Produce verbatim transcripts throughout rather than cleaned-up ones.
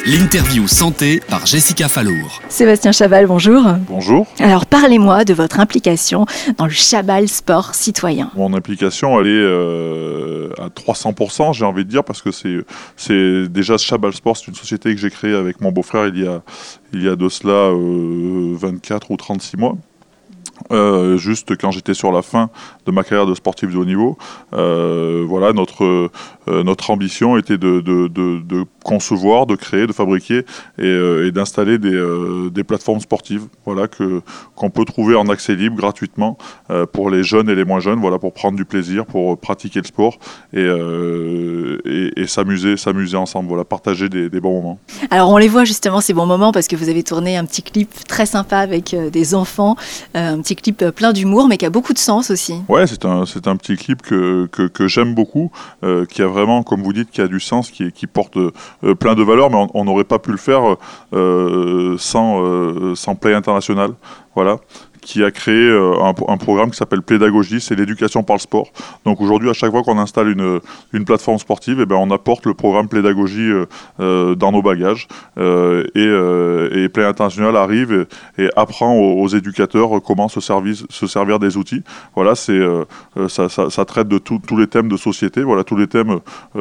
L'interview santé par Jessica Fallour. Sébastien Chabal, bonjour. Bonjour. Alors parlez-moi de votre implication dans le Chabal Sport Citoyen. Mon implication, elle est euh, à trois cents pour cent, j'ai envie de dire, parce que c'est, c'est déjà Chabal Sport, c'est une société que j'ai créée avec mon beau-frère il y a, il y a de cela euh, vingt-quatre ou trente-six mois. Euh, juste quand j'étais sur la fin de ma carrière de sportif de haut niveau. Euh, voilà, notre, euh, notre ambition était de, de, de, de concevoir, de créer, de fabriquer et, euh, et d'installer des, euh, des plateformes sportives, voilà, que, qu'on peut trouver en accès libre gratuitement euh, pour les jeunes et les moins jeunes, voilà, pour prendre du plaisir, pour pratiquer le sport et, euh, et, et s'amuser, s'amuser ensemble, voilà, partager des, des bons moments. Alors on les voit justement ces bons moments parce que vous avez tourné un petit clip très sympa avec euh, des enfants, euh, un petit clip plein d'humour mais qui a beaucoup de sens aussi. Ouais, c'est un, c'est un petit clip que, que, que j'aime beaucoup, euh, qui a vraiment, comme vous dites, qui a du sens, qui, qui porte euh, plein de valeurs, mais on n'aurait pas pu le faire euh, sans, euh, sans Play International, voilà, qui a créé euh, un, un programme qui s'appelle Pédagogie, c'est l'éducation par le sport. Donc aujourd'hui, à chaque fois qu'on installe une, une plateforme sportive, eh ben, on apporte le programme Pédagogie euh, euh, dans nos bagages euh, et, euh, et Play International arrive et, et apprend aux, aux éducateurs comment se, service, se servir des outils. Voilà, c'est, euh, ça, ça, ça traite de tous les thèmes de société, voilà, tous les thèmes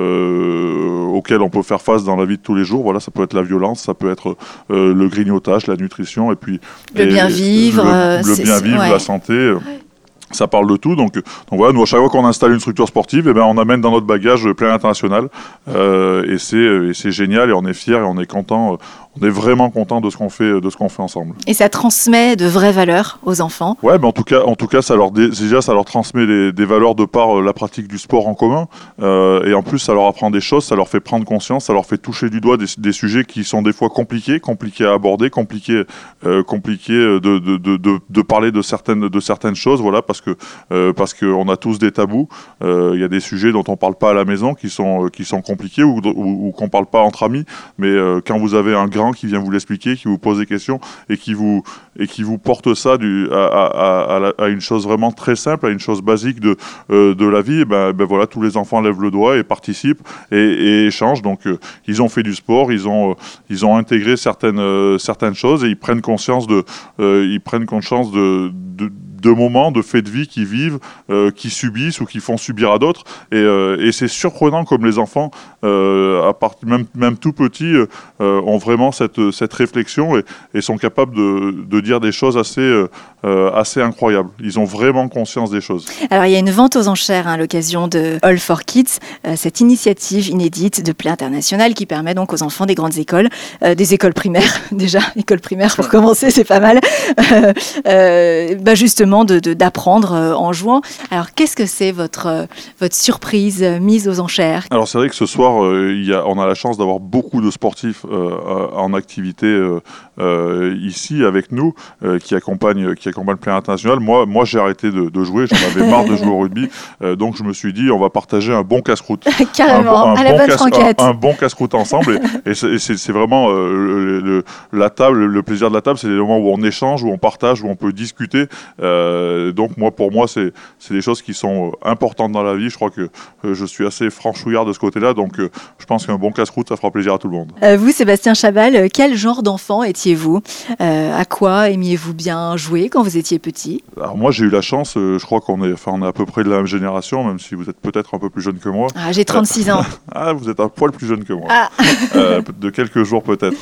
euh, auxquels on peut faire face dans la vie de tous les jours. Voilà, ça peut être la violence, ça peut être euh, le grignotage, la nutrition et puis le et, bien vivre. Le, le bien vivre, ouais. La santé, euh, ça parle de tout. Donc, donc voilà, nous à chaque fois qu'on installe une structure sportive, eh ben, on amène dans notre bagage Play International euh, et, c'est, et c'est génial et on est fiers et on est content. On est vraiment content de ce qu'on fait, de ce qu'on fait ensemble. Et ça transmet de vraies valeurs aux enfants. Ouais, mais en tout cas, en tout cas, ça leur déjà, ça leur transmet les, des valeurs de par la pratique du sport en commun. Euh, et en plus, ça leur apprend des choses, ça leur fait prendre conscience, ça leur fait toucher du doigt des, des sujets qui sont des fois compliqués, compliqués à aborder, compliqués, euh, compliqués de, de, de, de, de parler de certaines, de certaines choses. Voilà, parce que euh, parce que on a tous des tabous. Il euh, y a des sujets dont on parle pas à la maison, qui sont qui sont compliqués ou, ou, ou qu'on parle pas entre amis. Mais euh, quand vous avez un grand qui vient vous l'expliquer, qui vous pose des questions et qui vous, et qui vous porte ça du, à, à, à, à une chose vraiment très simple, à une chose basique de, euh, de la vie, et ben, ben voilà, tous les enfants lèvent le doigt et participent et, et échangent. Donc euh, ils ont fait du sport, ils ont, euh, ils ont intégré certaines, euh, certaines choses et ils prennent conscience de, euh, ils prennent conscience de, de de moments, de faits de vie qu'ils vivent, euh, qui subissent ou qui font subir à d'autres. Et, euh, et c'est surprenant comme les enfants, euh, à part, même, même tout petits, euh, ont vraiment cette, cette réflexion et, et sont capables de, de dire des choses assez, euh, assez incroyables. Ils ont vraiment conscience des choses. Alors il y a une vente aux enchères hein, à l'occasion de All for Kids, euh, cette initiative inédite de Play International qui permet donc aux enfants des grandes écoles, euh, des écoles primaires, déjà, école primaire pour commencer, c'est pas mal, euh, euh, bah justement De, de, d'apprendre euh, en jouant. Alors, qu'est-ce que c'est votre, euh, votre surprise euh, mise aux enchères ? Alors, c'est vrai que ce soir, euh, y a, on a la chance d'avoir beaucoup de sportifs euh, en activité euh, euh, ici avec nous, euh, qui accompagnent, qui accompagnent Play International. Moi, moi, j'ai arrêté de, de jouer, j'en avais marre de jouer au rugby, euh, donc je me suis dit, on va partager un bon casse-croûte. Carrément, un, un à la bon bonne casse, franquette. Un, un bon casse-croûte ensemble, et, et, c'est, et c'est, c'est vraiment euh, le, le, la table, le plaisir de la table, c'est les moments où on échange, où on partage, où on peut discuter. Euh, Euh, donc moi, pour moi, c'est, c'est des choses qui sont euh, importantes dans la vie. Je crois que euh, je suis assez franchouillard de ce côté-là, donc euh, je pense qu'un bon casse-croûte, ça fera plaisir à tout le monde. Euh, vous, Sébastien Chabal, quel genre d'enfant étiez-vous ? euh, À quoi aimiez-vous bien jouer quand vous étiez petit ? Alors moi, j'ai eu la chance, euh, je crois qu'on est, enfin, on est à peu près de la même génération, même si vous êtes peut-être un peu plus jeune que moi. Ah, j'ai trente-six ans. Ah, vous êtes un poil plus jeune que moi. Ah. euh, de quelques jours peut-être.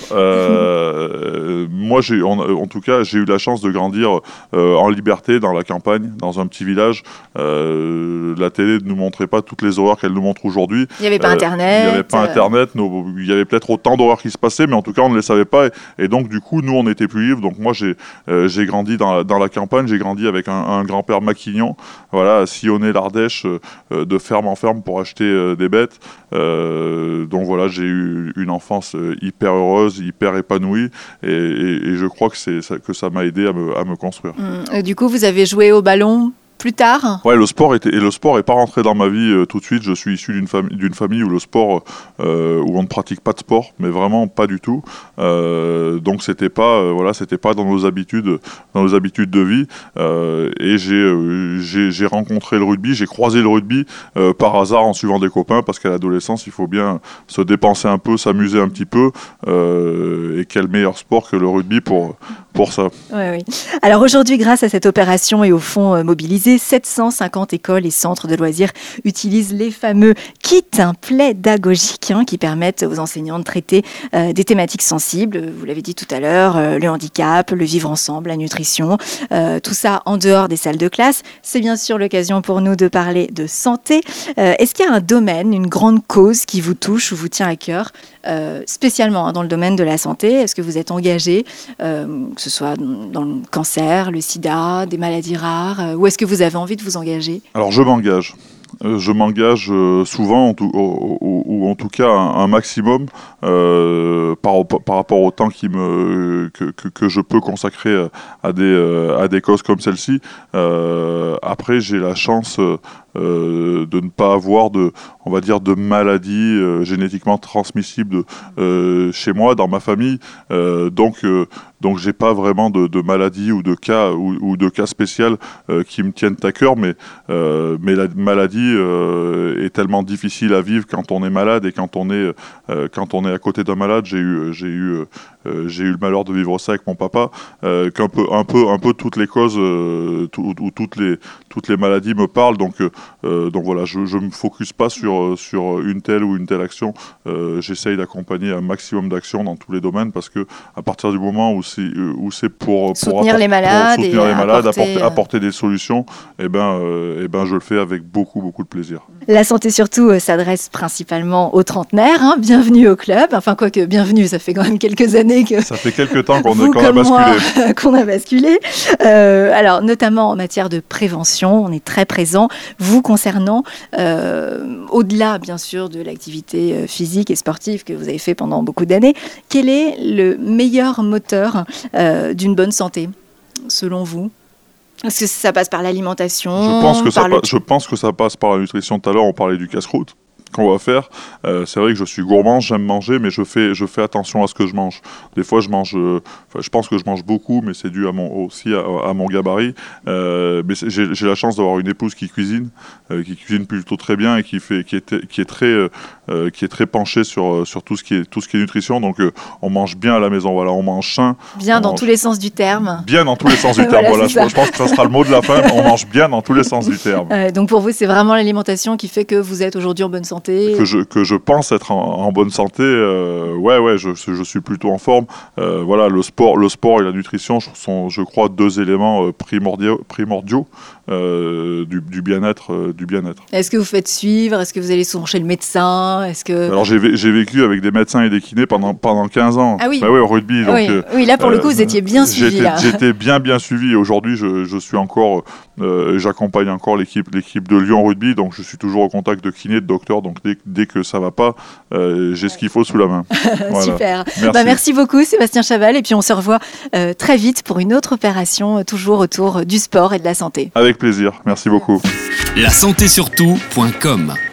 Euh, moi, j'ai, en, en tout cas, j'ai eu la chance de grandir euh, en liberté dans la campagne, dans un petit village. Euh, la télé ne nous montrait pas toutes les horreurs qu'elle nous montre aujourd'hui. Il n'y avait pas euh, Internet. Il n'y avait pas Internet. Nos, il y avait peut-être autant d'horreurs qui se passaient, mais en tout cas, on ne les savait pas. Et, et donc, du coup, nous, on était plus libres. Donc, moi, j'ai, euh, j'ai grandi dans, dans la campagne. J'ai grandi avec un, un grand-père maquignon, voilà, à sillonner l'Ardèche euh, de ferme en ferme pour acheter euh, des bêtes. Euh, donc, voilà, j'ai eu une enfance hyper heureuse, hyper épanouie. Et, et, et je crois que, c'est, que ça m'a aidé à me, à me construire. Mmh. Et du coup, vous avez joué au ballon plus tard. Ouais, le sport était et le sport est pas rentré dans ma vie euh, tout de suite. Je suis issu d'une famille d'une famille où le sport euh, où on ne pratique pas de sport, mais vraiment pas du tout. Euh, donc c'était pas euh, voilà, c'était pas dans nos habitudes dans nos habitudes de vie. Euh, et j'ai, euh, j'ai j'ai rencontré le rugby, j'ai croisé le rugby euh, par hasard en suivant des copains, parce qu'à l'adolescence il faut bien se dépenser un peu, s'amuser un petit peu. Euh, et quel meilleur sport que le rugby pour pour ça. Oui, oui. Alors aujourd'hui, grâce à cette opération et au fonds euh, mobilisés, sept cent cinquante écoles et centres de loisirs utilisent les fameux kits hein, pédagogiques hein, qui permettent aux enseignants de traiter euh, des thématiques sensibles. Vous l'avez dit tout à l'heure, euh, le handicap, le vivre ensemble, la nutrition, euh, tout ça en dehors des salles de classe. C'est bien sûr l'occasion pour nous de parler de santé. Euh, est-ce qu'il y a un domaine, une grande cause qui vous touche ou vous tient à cœur, euh, spécialement hein, dans le domaine de la santé? Est-ce que vous êtes engagé, euh, que ce soit dans le cancer, le sida, des maladies rares, euh, ou est-ce que vous avez envie de vous engager? Alors je m'engage. Euh, je m'engage euh, souvent, en tout, ou, ou, ou en tout cas un, un maximum euh, par, par rapport au temps qui me, que, que, que je peux consacrer à des, euh, à des causes comme celle-ci. Euh, après, j'ai la chance euh, de ne pas avoir de, on va dire, de maladies euh, génétiquement transmissibles euh, chez moi, dans ma famille. Euh, donc, euh, donc, j'ai pas vraiment de, de maladies ou de cas ou, ou de cas spéciaux euh, qui me tiennent à cœur, mais euh, mais la maladie euh, est tellement difficile à vivre quand on est malade, et quand on est euh, quand on est à côté d'un malade. J'ai eu j'ai eu euh, j'ai eu le malheur de vivre ça avec mon papa, euh, qu'un peu un peu un peu toutes les causes euh, tout, ou toutes les toutes les maladies me parlent. Donc euh, donc voilà, je je me focus pas sur sur une telle ou une telle action. Euh, j'essaye d'accompagner un maximum d'actions dans tous les domaines, parce que à partir du moment où c'est où c'est pour, pour soutenir apport- les malades, pour soutenir et les malades, apporter, apporter, euh... apporter des solutions, et ben euh, et ben je le fais avec beaucoup beaucoup de plaisir. La santé surtout euh, s'adresse principalement aux trentenaires. Hein. Bienvenue au club. Enfin quoique bienvenue, ça fait quand même quelques années que ça fait quelques temps qu'on, vous, qu'on a basculé. Moi, qu'on a basculé. Euh, alors notamment en matière de prévention, on est très présent. Vous concernant, euh, au-delà bien sûr de l'activité physique et sportive que vous avez fait pendant beaucoup d'années, quel est le meilleur moteur euh, d'une bonne santé, selon vous? Est-ce que ça passe par l'alimentation? Je pense que ça, le... pa- je pense que ça passe par la nutrition. Tout à l'heure, on parlait du casse-croûte qu'on va faire. Euh, c'est vrai que je suis gourmand, j'aime manger, mais je fais, je fais attention à ce que je mange. Des fois, je mange, euh, je pense que je mange beaucoup, mais c'est dû à mon, aussi à, à mon gabarit. Euh, mais j'ai, j'ai la chance d'avoir une épouse qui cuisine, euh, qui cuisine plutôt très bien, et qui fait, qui est, qui est très, euh, qui est très penchée sur, sur tout ce qui est, tout ce qui est nutrition. Donc, euh, on mange bien à la maison. Voilà, on mange sain. Bien dans mange... tous les sens du terme. Bien dans tous les sens du terme. voilà, voilà je, je pense que ça sera le mot de la fin. On mange bien dans tous les sens du terme. Euh, donc, pour vous, c'est vraiment l'alimentation qui fait que vous êtes aujourd'hui en bonne santé. Que je, que je pense être en, en bonne santé, euh, ouais, ouais, je, je suis plutôt en forme. Euh, voilà, le sport, le sport et la nutrition sont, je crois, deux éléments euh, primordiaux, primordiaux euh, du, du bien-être, euh, du bien-être. Est-ce que vous faites suivre? Est-ce que vous allez souvent chez le médecin? Est-ce que... Alors j'ai, j'ai vécu avec des médecins et des kinés pendant, pendant quinze ans. Ah oui. Bah, ouais, au rugby. Donc, oui. Euh, oui, là pour le coup, vous étiez bien suivi. J'étais, là. j'étais bien bien suivi. Et aujourd'hui, je, je suis encore, euh, j'accompagne encore l'équipe, l'équipe de Lyon Rugby. Donc je suis toujours au contact de kinés, de docteurs. Donc dès, dès que ça va pas, euh, j'ai ce qu'il faut sous la main. Voilà. Super. Merci. Bah, merci beaucoup Sébastien Chaval, et puis on se revoit euh, très vite pour une autre opération, euh, toujours autour du sport et de la santé. Avec plaisir. Merci beaucoup. La santé surtout point com